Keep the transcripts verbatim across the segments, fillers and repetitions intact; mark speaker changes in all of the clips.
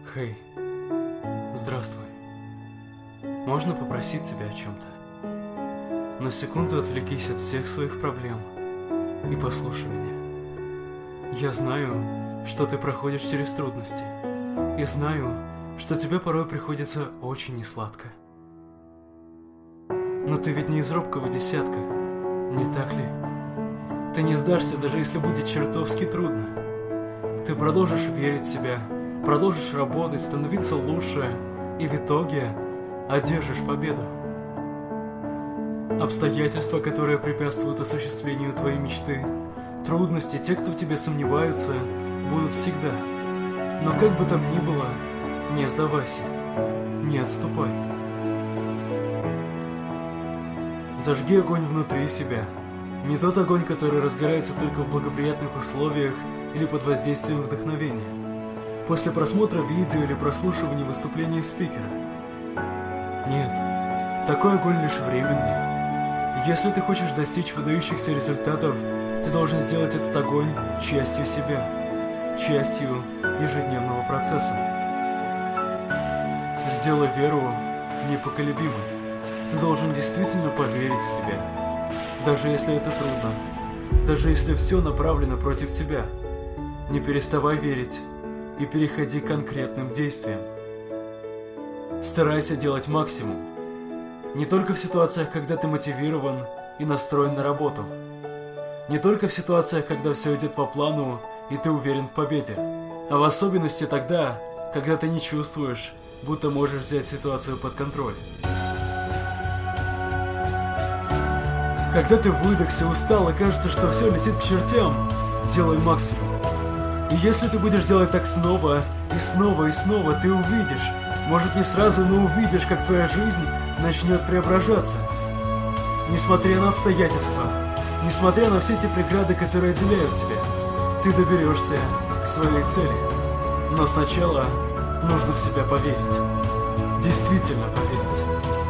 Speaker 1: Хей, здравствуй. Можно попросить тебя о чем-то? На секунду отвлекись от всех своих проблем и послушай меня. Я знаю, что ты проходишь через трудности, и знаю, что тебе порой приходится очень несладко. Но ты ведь не из робкого десятка, не так ли? Ты не сдашься, даже если будет чертовски трудно. Ты продолжишь верить в себя, продолжишь работать, становиться лучше, и в итоге одержишь победу. Обстоятельства, которые препятствуют осуществлению твоей мечты, трудности, те, кто в тебе сомневаются, будут всегда. Но как бы там ни было, не сдавайся, не отступай. Зажги огонь внутри себя. Не тот огонь, который разгорается только в благоприятных условиях или под воздействием вдохновения. После просмотра видео или прослушивания выступления спикера. Нет, такой огонь лишь временный. Если ты хочешь достичь выдающихся результатов, ты должен сделать этот огонь частью себя, частью ежедневного процесса. Сделай веру непоколебимой. Ты должен действительно поверить в себя, даже если это трудно, даже если все направлено против тебя. Не переставай верить и переходи к конкретным действиям. Старайся делать максимум. Не только в ситуациях, когда ты мотивирован и настроен на работу. Не только в ситуациях, когда все идет по плану и ты уверен в победе. А в особенности тогда, когда ты не чувствуешь, будто можешь взять ситуацию под контроль. Когда ты выдохся, устал и кажется, что все летит к чертям, делай максимум. И если ты будешь делать так снова, и снова, и снова, ты увидишь, может не сразу, но увидишь, как твоя жизнь начнет преображаться. Несмотря на обстоятельства, несмотря на все эти преграды, которые отделяют тебя, ты доберешься к своей цели. Но сначала нужно в себя поверить. Действительно поверить.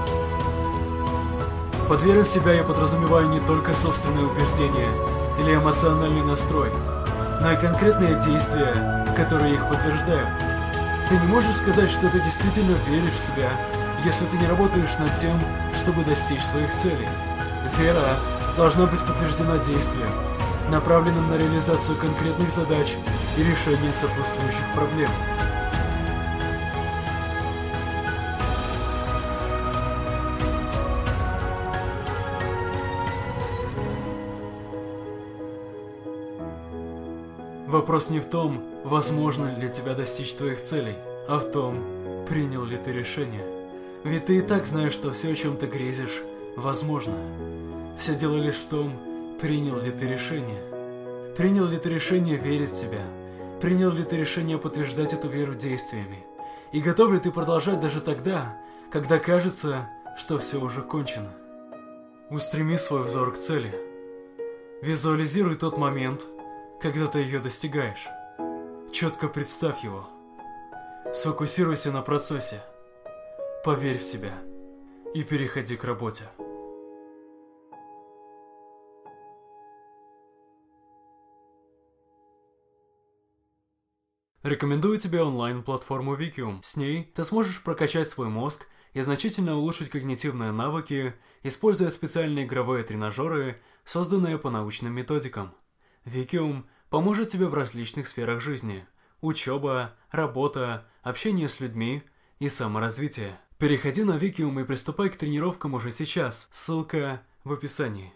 Speaker 1: Под верой в себя я подразумеваю не только собственные убеждения или эмоциональный настрой, но и конкретные действия, которые их подтверждают. Ты не можешь сказать, что ты действительно веришь в себя, если ты не работаешь над тем, чтобы достичь своих целей. Вера должна быть подтверждена действием, направленным на реализацию конкретных задач и решение сопутствующих проблем. Вопрос не в том, возможно ли для тебя достичь твоих целей, а в том, принял ли ты решение. Ведь ты и так знаешь, что все, о чем ты грезишь, возможно. Все дело лишь в том, принял ли ты решение. Принял ли ты решение верить в себя? Принял ли ты решение подтверждать эту веру действиями? И готов ли ты продолжать даже тогда, когда кажется, что все уже кончено? Устреми свой взор к цели. Визуализируй тот момент, когда ты ее достигаешь. Четко представь его. Сфокусируйся на процессе. Поверь в себя и переходи к работе. Рекомендую тебе онлайн-платформу Викиум. С ней ты сможешь прокачать свой мозг и значительно улучшить когнитивные навыки, используя специальные игровые тренажеры, созданные по научным методикам. Викиум поможет тебе в различных сферах жизни: учеба, работа, общение с людьми и саморазвитие. Переходи на Викиум и приступай к тренировкам уже сейчас. Ссылка в описании.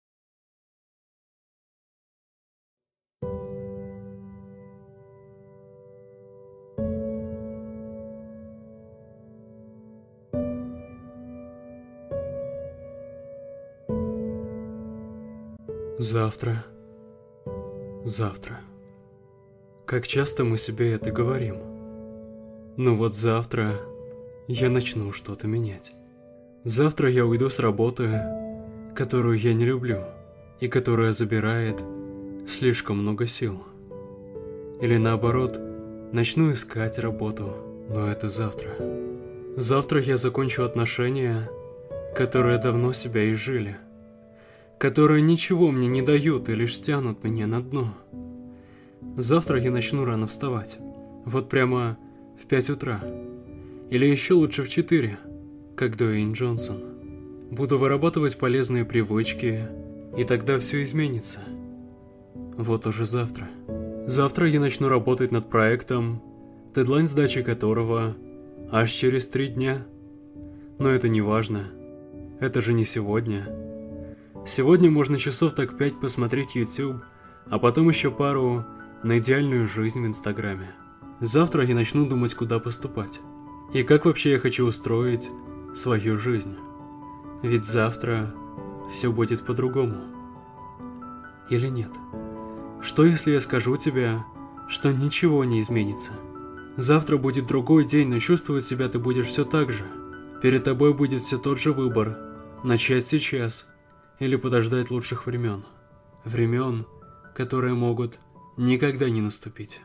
Speaker 1: Завтра. Завтра. Как часто мы себе это говорим. Но вот завтра я начну что-то менять. Завтра я уйду с работы, которую я не люблю, и которая забирает слишком много сил. Или наоборот, начну искать работу, но это завтра. Завтра я закончу отношения, которые давно себя изжили, которые ничего мне не дают и лишь тянут меня на дно. Завтра я начну рано вставать. Вот прямо в пять утра. Или еще лучше в четыре, как Дуэйн Джонсон. Буду вырабатывать полезные привычки, и тогда все изменится. Вот уже завтра. Завтра я начну работать над проектом, дедлайн сдачи которого аж через три дня. Но это не важно. Это же не сегодня. Сегодня можно часов так пять посмотреть YouTube, а потом еще пару на идеальную жизнь в Инстаграме. Завтра я начну думать, куда поступать. И как вообще я хочу устроить свою жизнь. Ведь завтра все будет по-другому. Или нет? Что если я скажу тебе, что ничего не изменится? Завтра будет другой день, но чувствовать себя ты будешь все так же. Перед тобой будет все тот же выбор. Начать сейчас или подождать лучших времен. Времен, которые могут никогда не наступить.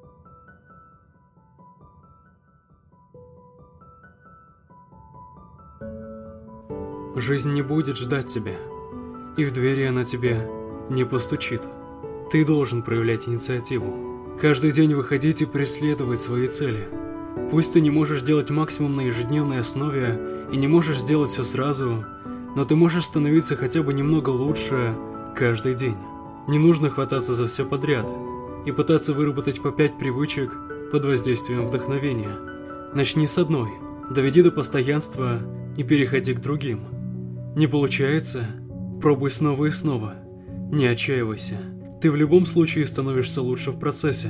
Speaker 1: Жизнь не будет ждать тебя, и в двери она тебе не постучит. Ты должен проявлять инициативу. Каждый день выходить и преследовать свои цели. Пусть ты не можешь делать максимум на ежедневной основе и не можешь сделать все сразу, но ты можешь становиться хотя бы немного лучше каждый день. Не нужно хвататься за все подряд и пытаться выработать по пять привычек под воздействием вдохновения. Начни с одной, доведи до постоянства и переходи к другим. Не получается? Пробуй снова и снова. Не отчаивайся. Ты в любом случае становишься лучше в процессе.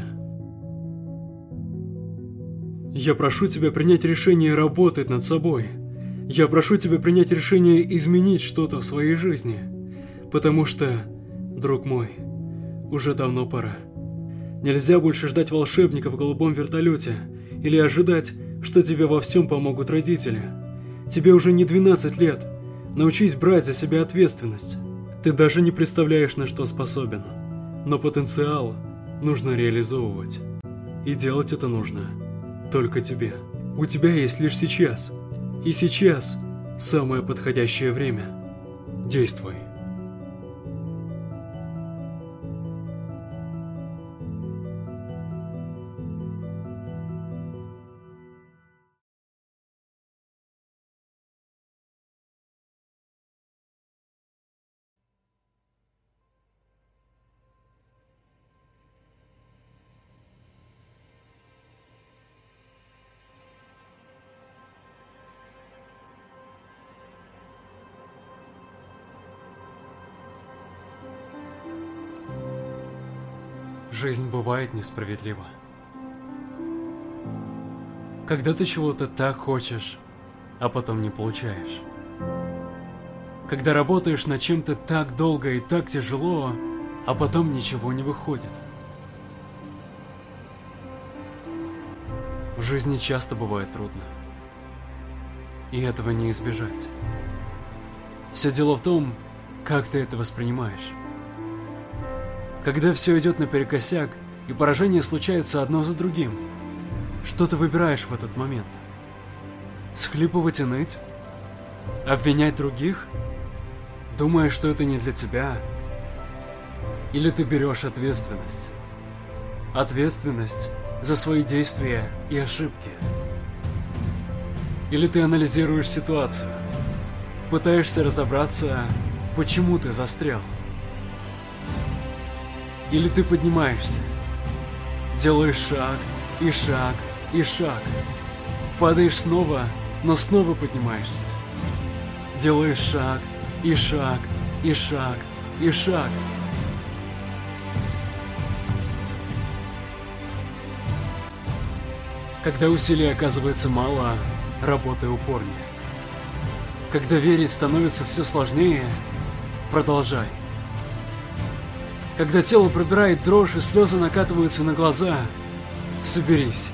Speaker 1: Я прошу тебя принять решение работать над собой. Я прошу тебя принять решение изменить что-то в своей жизни. Потому что, друг мой, уже давно пора. Нельзя больше ждать волшебника в голубом вертолете или ожидать, что тебе во всем помогут родители. Тебе уже не двенадцать лет. Научись брать за себя ответственность. Ты даже не представляешь, на что способен. Но потенциал нужно реализовывать. И делать это нужно только тебе. У тебя есть лишь сейчас. И сейчас самое подходящее время. Действуй. Жизнь бывает несправедлива. Когда ты чего-то так хочешь, а потом не получаешь. Когда работаешь над чем-то так долго и так тяжело, а потом ничего не выходит. В жизни часто бывает трудно. И этого не избежать. Все дело в том, как ты это воспринимаешь. Когда все идет наперекосяк, и поражения случаются одно за другим, что ты выбираешь в этот момент? Схлипывать и ныть? Обвинять других? Думая, что это не для тебя? Или ты берешь ответственность? Ответственность за свои действия и ошибки? Или ты анализируешь ситуацию? Пытаешься разобраться, почему ты застрял? Или ты поднимаешься, делаешь шаг, и шаг, и шаг. Падаешь снова, но снова поднимаешься. Делаешь шаг, и шаг, и шаг, и шаг. Когда усилий оказывается мало, работай упорнее. Когда верить становится все сложнее, продолжай. Когда тело пробирает дрожь и слезы накатываются на глаза, соберись.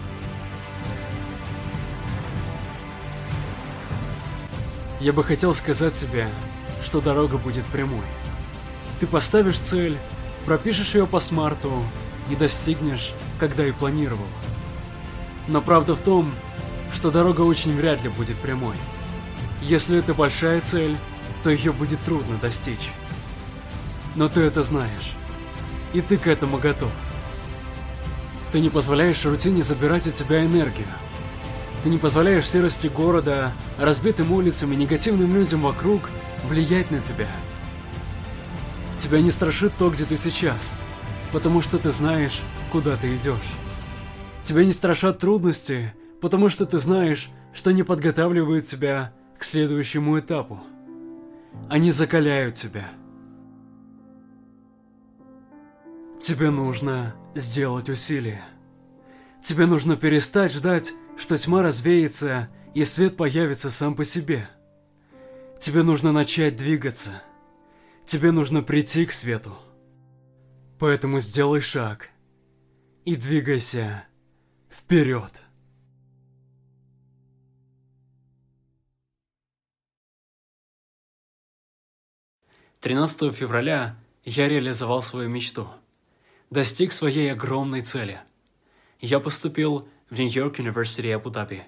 Speaker 1: Я бы хотел сказать тебе, что дорога будет прямой. Ты поставишь цель, пропишешь ее по смарту и достигнешь, когда и планировал. Но правда в том, что дорога очень вряд ли будет прямой. Если это большая цель, то ее будет трудно достичь. Но ты это знаешь. И ты к этому готов. Ты не позволяешь рутине забирать у тебя энергию. Ты не позволяешь серости города, разбитым улицам и негативным людям вокруг влиять на тебя. Тебя не страшит то, где ты сейчас, потому что ты знаешь, куда ты идешь. Тебя не страшат трудности, потому что ты знаешь, что они подготавливают тебя к следующему этапу. Они закаляют тебя. Тебе нужно сделать усилие. Тебе нужно перестать ждать, что тьма развеется и свет появится сам по себе. Тебе нужно начать двигаться. Тебе нужно прийти к свету. Поэтому сделай шаг и двигайся вперед. тринадцатого февраля я реализовал свою мечту. Достиг своей огромной цели. Я поступил в Нью-Йорк University Абу-Даби.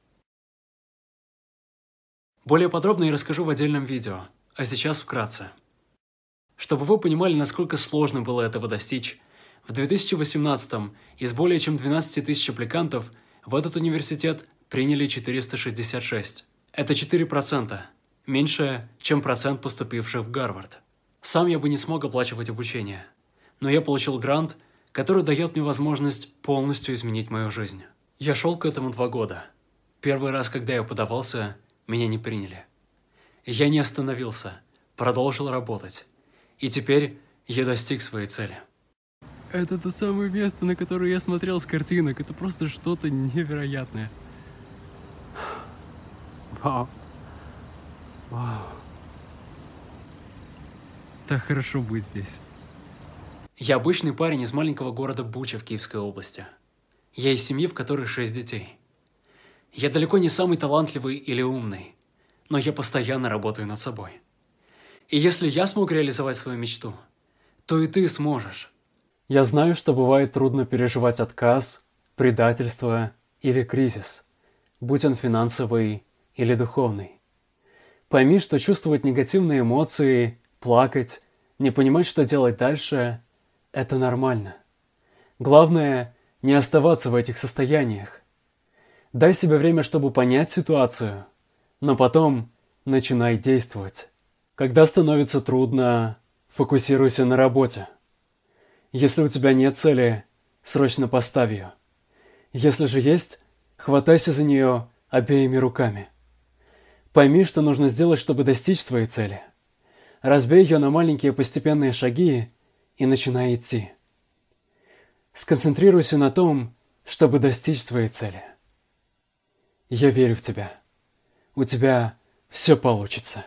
Speaker 1: Более подробно я расскажу в отдельном видео, а сейчас вкратце. Чтобы вы понимали, насколько сложно было этого достичь, в две тысячи восемнадцатом из более чем двенадцати тысяч аппликантов в этот университет приняли четыреста шестьдесят шесть. Это четыре процента, меньше, чем процент поступивших в Гарвард. Сам я бы не смог оплачивать обучение, но я получил грант, который дает мне возможность полностью изменить мою жизнь. Я шел к этому два года. Первый раз, когда я подавался, меня не приняли. Я не остановился, продолжил работать. И теперь я достиг своей цели. Это то самое место, на которое я смотрел с картинок. Это просто что-то невероятное. Вау. Вау. Так хорошо быть здесь. Я обычный парень из маленького города Буча в Киевской области. Я из семьи, в которой шесть детей. Я далеко не самый талантливый или умный, но я постоянно работаю над собой. И если я смог реализовать свою мечту, то и ты сможешь. Я знаю, что бывает трудно переживать отказ, предательство или кризис, будь он финансовый или духовный. Пойми, что чувствовать негативные эмоции, плакать, не понимать, что делать дальше – это нормально. Главное – не оставаться в этих состояниях. Дай себе время, чтобы понять ситуацию, но потом начинай действовать. Когда становится трудно, фокусируйся на работе. Если у тебя нет цели, срочно поставь ее. Если же есть, хватайся за нее обеими руками. Пойми, что нужно сделать, чтобы достичь своей цели. Разбей ее на маленькие постепенные шаги и начинай идти. Сконцентрируйся на том, чтобы достичь своей цели. Я верю в тебя. У тебя все получится.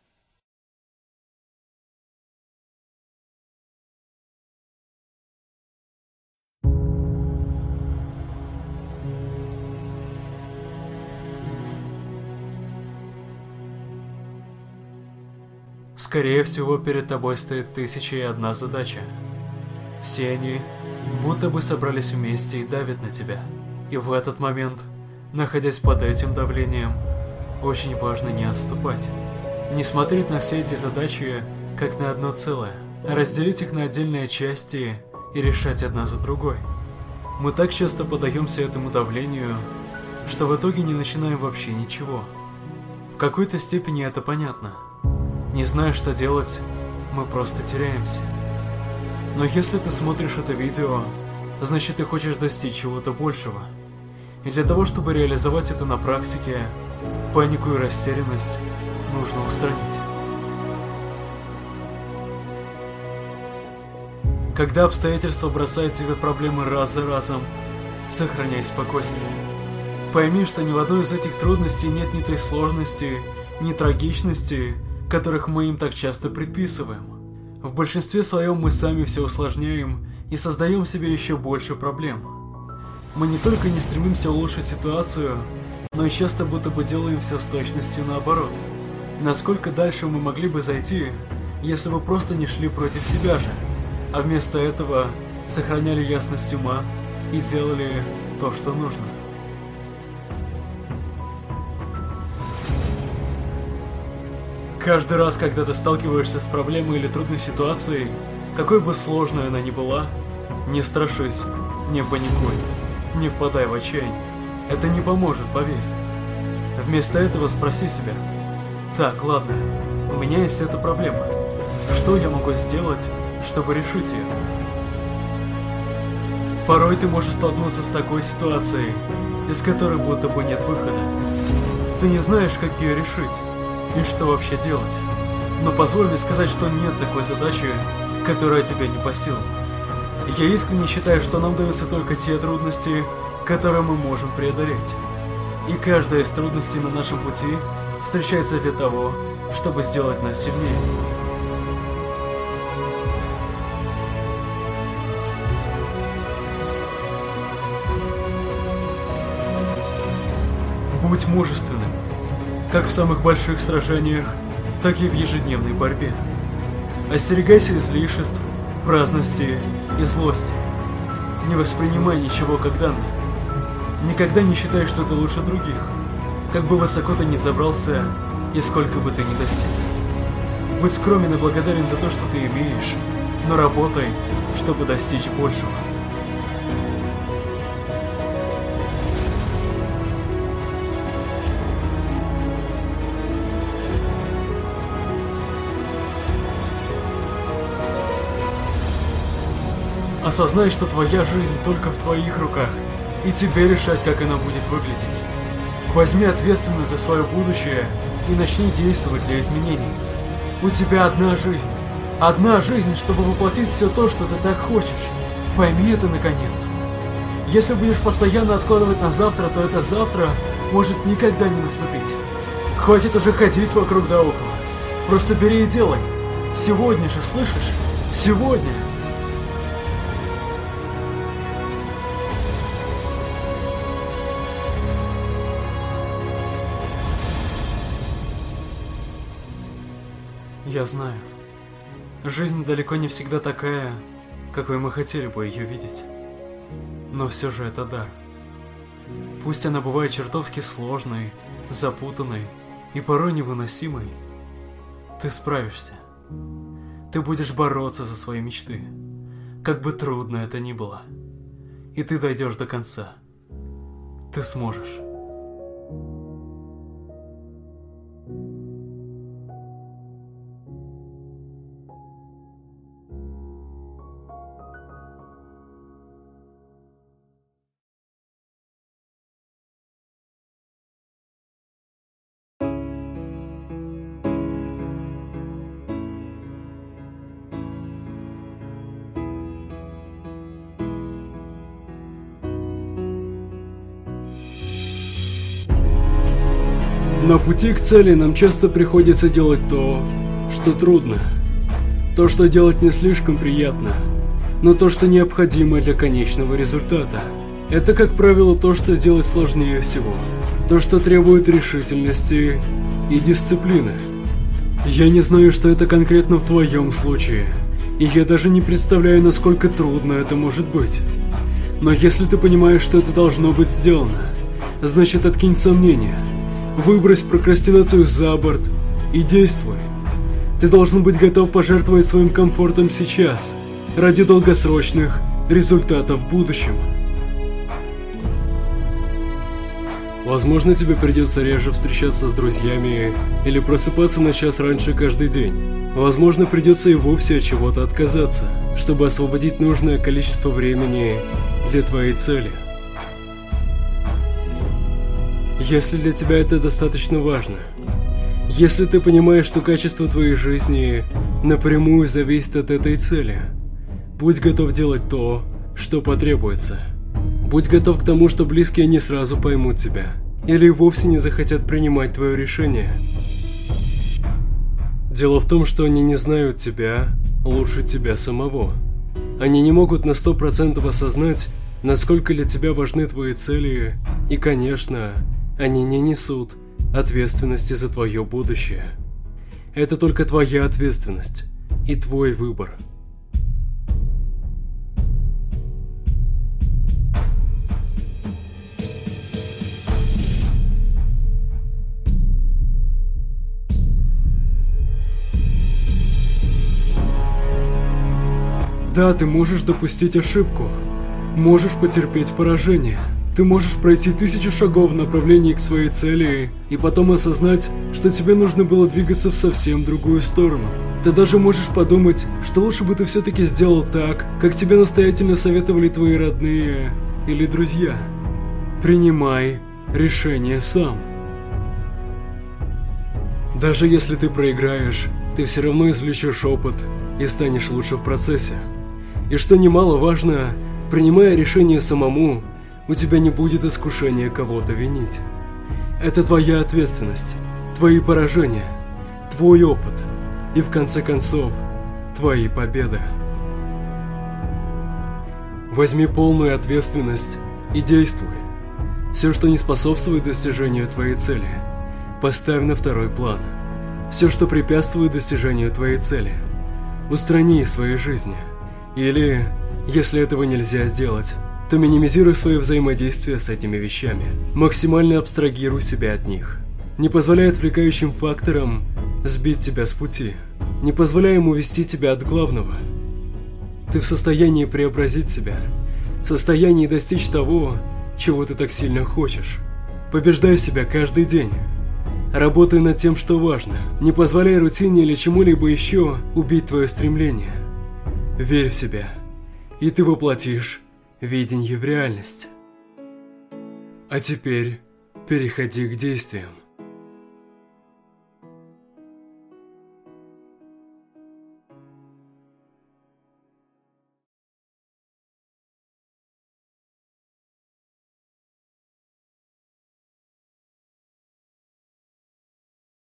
Speaker 2: Скорее всего, перед тобой стоит тысяча и одна задача. Все они будто бы собрались вместе и давят на тебя. И в этот момент, находясь под этим давлением, очень важно не отступать. Не смотреть на все эти задачи как на одно целое, а разделить их на отдельные части и решать одна за другой. Мы так часто поддаемся этому давлению, что в итоге не начинаем вообще ничего. В какой-то степени это понятно. Не зная, что делать, мы просто теряемся. Но если ты смотришь это видео, значит ты хочешь достичь чего-то большего. И для того, чтобы реализовать это на практике, панику и растерянность нужно устранить. Когда обстоятельства бросают тебе проблемы раз за разом, сохраняй спокойствие. Пойми, что ни в одной из этих трудностей нет ни той сложности, ни трагичности, которых мы им так часто предписываем. В большинстве своем мы сами все усложняем и создаем себе еще больше проблем. Мы не только не стремимся улучшить ситуацию, но и часто будто бы делаем все с точностью наоборот. Насколько дальше мы могли бы зайти, если бы просто не шли против себя же, а вместо этого сохраняли ясность ума и делали то, что нужно. Каждый раз, когда ты сталкиваешься с проблемой или трудной ситуацией, какой бы сложной она ни была, не страшись,
Speaker 1: Не паникуй, не впадай в отчаяние. Это не поможет, поверь. Вместо этого спроси себя: так, ладно, у меня есть эта проблема. Что я могу сделать, чтобы решить ее? Порой ты можешь столкнуться с такой ситуацией, из которой будто бы нет выхода. Ты не знаешь, как ее решить и что вообще делать. Но позволь мне сказать, что нет такой задачи, которая тебе не по силам. Я искренне считаю, что нам даются только те трудности, которые мы можем преодолеть. И каждая из трудностей на нашем пути встречается для того, чтобы сделать нас сильнее. Будь мужественным, как в самых больших сражениях, так и в ежедневной борьбе. Остерегайся излишеств, праздности и злости. Не воспринимай ничего как данное. Никогда не считай, что ты лучше других, как бы высоко ты ни забрался и сколько бы ты ни достиг. Будь скромен и благодарен за то, что ты имеешь, но работай, чтобы достичь большего. Осознай, что твоя жизнь только в твоих руках, и тебе решать, как она будет выглядеть. Возьми ответственность за свое будущее и начни действовать для изменений. У тебя одна жизнь. Одна жизнь, чтобы воплотить все то, что ты так хочешь. Пойми это наконец. Если будешь постоянно откладывать на завтра, то это завтра может никогда не наступить. Хватит уже ходить вокруг да около. Просто бери и делай. Сегодня же, слышишь? Сегодня! Я знаю, жизнь далеко не всегда такая, какой мы хотели бы ее видеть. Но все же это дар. Пусть она бывает чертовски сложной, запутанной и порой невыносимой, ты справишься. Ты будешь бороться за свои мечты, как бы трудно это ни было. И ты дойдешь до конца. Ты сможешь.
Speaker 2: На пути к цели нам часто приходится делать то, что трудно. То, что делать не слишком приятно, но то, что необходимо для конечного результата. Это, как правило, то, что сделать сложнее всего. То, что требует решительности и дисциплины. Я не знаю, что это конкретно в твоем случае, и я даже не представляю, насколько трудно это может быть. Но если ты понимаешь, что это должно быть сделано, значит, откинь сомнения. Выбрось прокрастинацию за борт и действуй. Ты должен быть готов пожертвовать своим комфортом сейчас, ради долгосрочных результатов в будущем. Возможно, тебе придется реже встречаться с друзьями или просыпаться на час раньше каждый день. Возможно, придется и вовсе от чего-то отказаться, чтобы освободить нужное количество времени для твоей цели. Если для тебя это достаточно важно, если ты понимаешь, что качество твоей жизни напрямую зависит от этой цели, будь готов делать то, что потребуется. Будь готов к тому, что близкие не сразу поймут тебя, или вовсе не захотят принимать твое решение. Дело в том, что они не знают тебя лучше тебя самого. Они не могут на сто процентов осознать, насколько для тебя важны твои цели, и, конечно, они не несут ответственности за твое будущее. Это только твоя ответственность и твой выбор. Да, ты можешь допустить ошибку,
Speaker 1: можешь потерпеть поражение. Ты можешь пройти тысячу шагов в направлении к своей цели и потом осознать, что тебе нужно было двигаться в совсем другую сторону. Ты даже можешь подумать, что лучше бы ты все-таки сделал так, как тебе настоятельно советовали твои родные или друзья. Принимай решение сам. Даже если ты проиграешь, ты все равно извлечешь опыт и станешь лучше в процессе. И что немаловажно, принимая решение самому, у тебя не будет искушения кого-то винить. Это твоя ответственность, твои поражения, твой опыт и, в конце концов, твои победы. Возьми полную ответственность и действуй. Все, что не способствует достижению твоей цели, поставь на второй план. Все, что препятствует достижению твоей цели, устрани из своей жизни. Или, если этого нельзя сделать, то минимизируй свое взаимодействие с этими вещами. Максимально абстрагируй себя от них. Не позволяй отвлекающим факторам сбить тебя с пути. Не позволяй им увести тебя от главного. Ты в состоянии преобразить себя, в состоянии достичь того, чего ты так сильно хочешь. Побеждай себя каждый день. Работай над тем, что важно. Не позволяй рутине или чему-либо еще убить твое стремление. Верь в себя, и ты воплотишь видение в реальность. А теперь переходи к действиям.